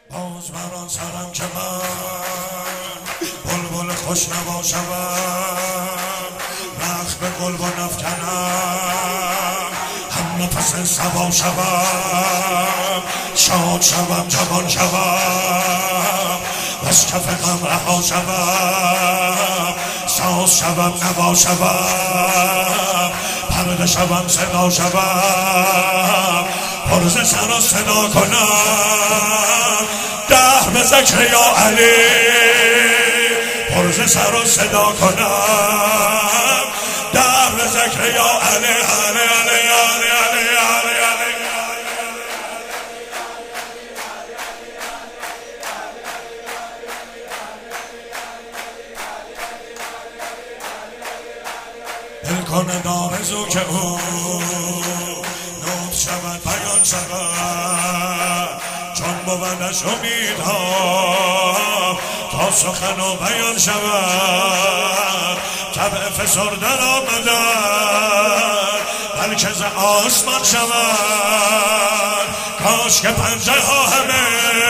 باز بر آن سرم که من بلبل خوش نوا شوم، رخت به گلبن افکنم، هم نفس صبا شوم، شاد شوم جوان شوم، از کف غم رها شوم، ساز شوم نوا شوم، پرده شوم صدا شوم، پرز سر صدا کنم، ده به ذکر یا علی، پرز سر صدا کنم، ده به ذکر یا علی، علی علی علی علی علی علی. دل کند آرزو که او نوت شود بیان شود، چون بودش امیدها تا سخن و بیان شود، طبع فسردن آمدن بلکه ز آسمان شود، کاش که پنجه ها همه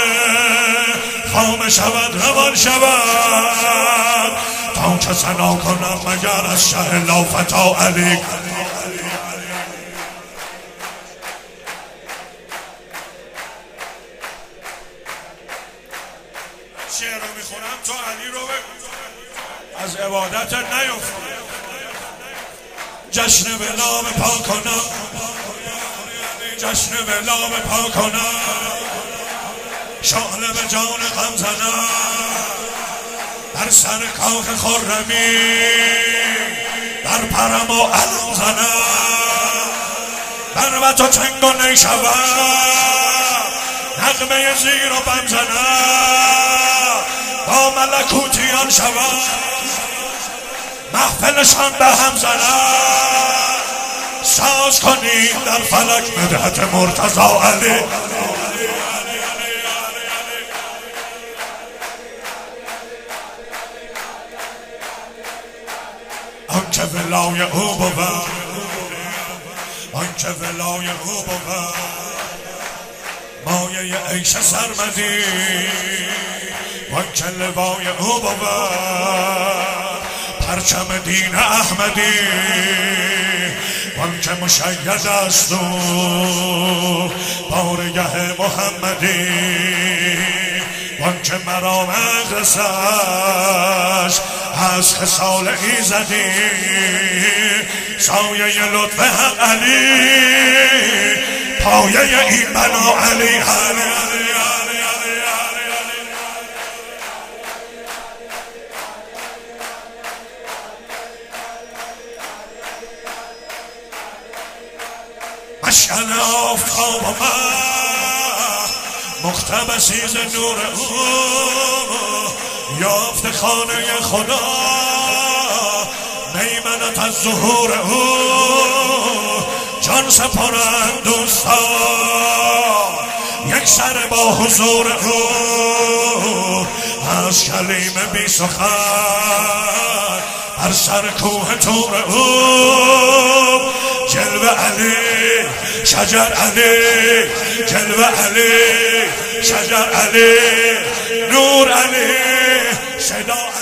خامه شود روان شود، تا که ثنا کنم مگر از شه لافتا علی. شعر رو میخونم تو علی رو بگو، از عبادت نیفت، جشن ولا به پا کنم، جشن ولا به پا کنم، شعله به جان غم زنم، در سر کاخ خرمی در پرم و علم زنم، بربط و چنگ و نی شوم، نغمه زیر و بم زنم، با ملکوتیان شوم، محفلشان به هم زنم، ساز کنیم در فلک مدحت مرتضی علی. آنچه ولای او بود، آنچه ولای او بود، مایه عیش سرمدی، وانکه لوای او بود، پرچم دین احمدی، وانکه مشید است او بارگه محمدی، وانکه مرا مقدسش از خصال ایزدی، سایه لطف حق علی، پایه این بنا علی علی علی علی علی علی. مشعل آفتاب و مقتبسی ز نور او، یافت خانه خدا میمنت از ظهور او، جان سپرند دوستان یک سر با حضور او، از کلیم بی سخن بر سر کوه طور او، جلوه علی شجر علی، جلوه علی شجر علی، نور علی صدا